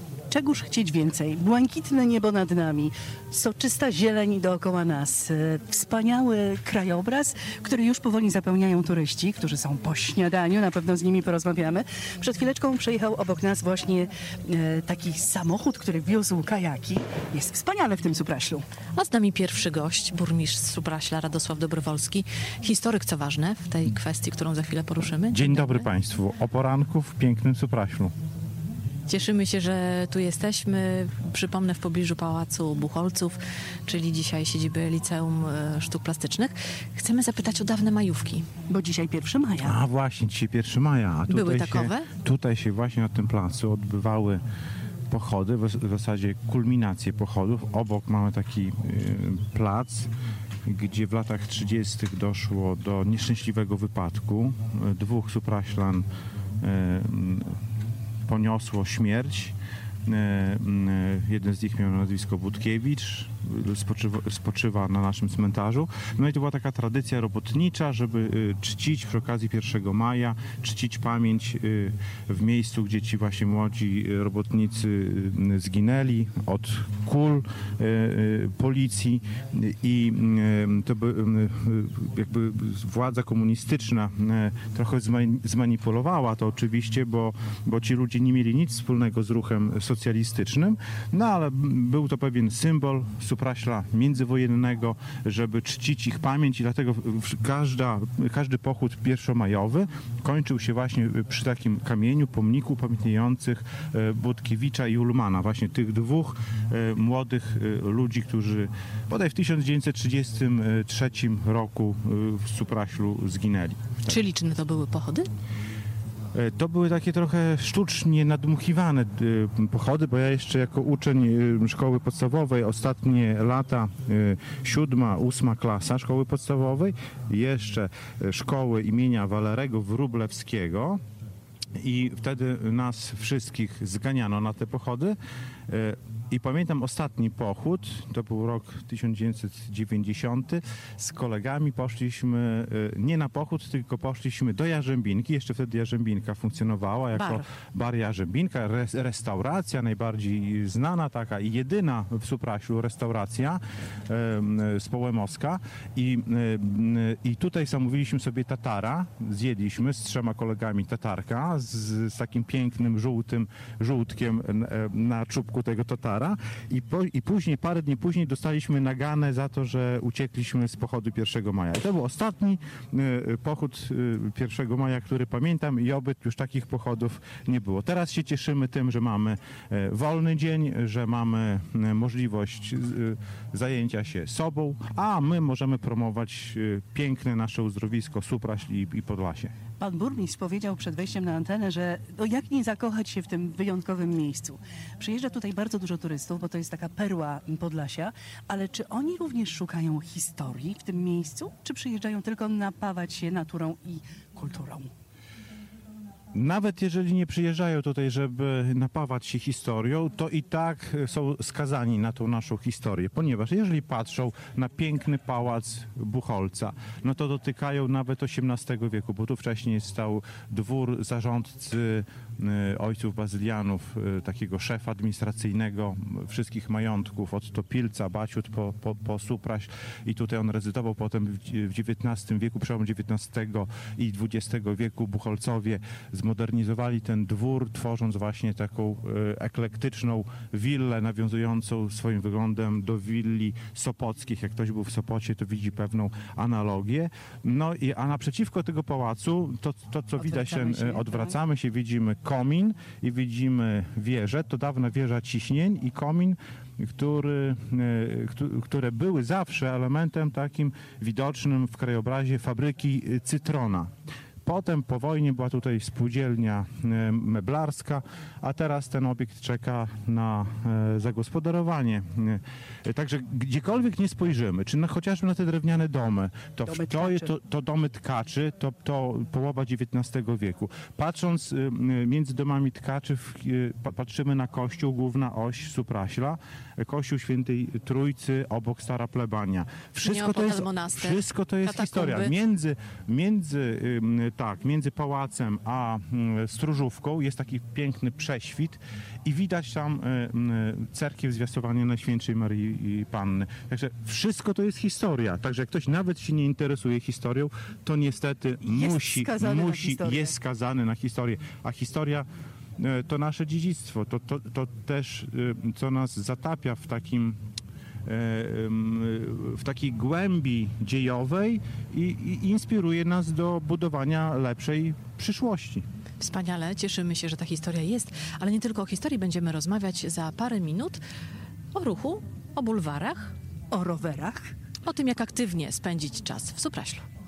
Czegóż chcieć więcej? Błękitne niebo nad nami, soczysta zieleń dookoła nas, wspaniały krajobraz, który już powoli zapełniają turyści, którzy są po śniadaniu, na pewno z nimi porozmawiamy. Przed chwileczką przejechał obok nas właśnie taki samochód, który wiózł kajaki. Jest wspaniale w tym Supraślu. A z nami pierwszy gość, burmistrz Supraśla Radosław Dobrowolski, historyk, co ważne, w tej kwestii, którą za chwilę poruszymy. Dzień dobry Państwu. O poranku w pięknym Supraślu. Cieszymy się, że tu jesteśmy. Przypomnę, w pobliżu Pałacu Buchholców, czyli dzisiaj siedziby Liceum Sztuk Plastycznych. Chcemy zapytać o dawne majówki. Bo dzisiaj 1 maja. A właśnie, dzisiaj 1 maja. A Były takowe? Tutaj się właśnie na tym placu odbywały pochody, w zasadzie kulminacje pochodów. Obok mamy taki plac, gdzie w latach 30. doszło do nieszczęśliwego wypadku. 2 Supraślan poniosło śmierć. Jeden z nich miał nazwisko Budkiewicz, spoczywa na naszym cmentarzu. No i to była taka tradycja robotnicza, żeby czcić przy okazji 1 maja, czcić pamięć w miejscu, gdzie ci właśnie młodzi robotnicy zginęli od kul policji i to by jakby władza komunistyczna trochę zmanipulowała to oczywiście, bo ci ludzie nie mieli nic wspólnego z ruchem socjalistycznym, no ale był to pewien symbol Supraśla międzywojennego, żeby czcić ich pamięć i dlatego każdy pochód pierwszomajowy kończył się właśnie przy takim kamieniu, pomniku upamiętniających Budkiewicza i Ulmana, właśnie tych 2 młodych ludzi, którzy bodaj w 1933 roku w Supraślu zginęli. Czy liczne to były pochody? To były takie trochę sztucznie nadmuchiwane pochody, bo ja jeszcze jako uczeń szkoły podstawowej, ostatnie lata 7., 8. klasa szkoły podstawowej, jeszcze szkoły imienia Walerego Wróblewskiego i wtedy nas wszystkich zganiano na te pochody. I pamiętam ostatni pochód, to był rok 1990, z kolegami poszliśmy nie na pochód, tylko poszliśmy do Jarzębinki, jeszcze wtedy Jarzębinka funkcjonowała jako bar Jarzębinka, restauracja najbardziej znana taka i jedyna w Supraślu restauracja społemowska i tutaj zamówiliśmy sobie tatara, zjedliśmy z 3 kolegami tatarka z takim pięknym żółtkiem na czubku tego tatara. I później, parę dni później dostaliśmy naganę za to, że uciekliśmy z pochodu 1 maja. To był ostatni pochód 1 maja, który pamiętam i oby już takich pochodów nie było. Teraz się cieszymy tym, że mamy wolny dzień, że mamy możliwość zajęcia się sobą, a my możemy promować piękne nasze uzdrowisko Supraśl i Podlasie. Pan burmistrz powiedział przed wejściem na antenę, że jak nie zakochać się w tym wyjątkowym miejscu. Przyjeżdża tutaj bardzo dużo turystów, bo to jest taka perła Podlasia, ale czy oni również szukają historii w tym miejscu, czy przyjeżdżają tylko napawać się naturą i kulturą? Nawet jeżeli nie przyjeżdżają tutaj, żeby napawać się historią, to i tak są skazani na tą naszą historię, ponieważ jeżeli patrzą na piękny pałac Buchholca, no to dotykają nawet XVIII wieku, bo tu wcześniej stał dwór zarządcy ojców bazylianów, takiego szefa administracyjnego wszystkich majątków, od Topilca, Baciut po Supraśl i tutaj on rezydował potem w XIX wieku, przełom XIX i XX wieku Buchholcowie zmodernizowali ten dwór, tworząc właśnie taką eklektyczną willę nawiązującą swoim wyglądem do willi sopockich. Jak ktoś był w Sopocie, to widzi pewną analogię. No a naprzeciwko tego pałacu, to co widać, odwracamy się, widzimy komin i widzimy wieżę. To dawna wieża ciśnień i komin, które były zawsze elementem takim widocznym w krajobrazie fabryki Cytrona. Potem po wojnie była tutaj spółdzielnia meblarska, a teraz ten obiekt czeka na zagospodarowanie. Także gdziekolwiek nie spojrzymy, czy chociażby na te drewniane domy, to domy tkaczy, to połowa XIX wieku. Patrząc między domami tkaczy, patrzymy na kościół, główna oś Supraśla, kościół Świętej Trójcy, obok Stara Plebania. Wszystko to jest katakumby. historia. Między Tak, między pałacem a Stróżówką jest taki piękny prześwit i widać tam cerkiew Zwiastowania Najświętszej Maryi Panny. Także wszystko to jest historia. Także jak ktoś nawet się nie interesuje historią, to niestety jest skazany na historię. A historia to nasze dziedzictwo. To też, co nas zatapia w takiej głębi dziejowej i inspiruje nas do budowania lepszej przyszłości. Wspaniale, cieszymy się, że ta historia jest, ale nie tylko o historii będziemy rozmawiać za parę minut. O ruchu, o bulwarach, O rowerach. o tym, jak aktywnie spędzić czas w Supraślu.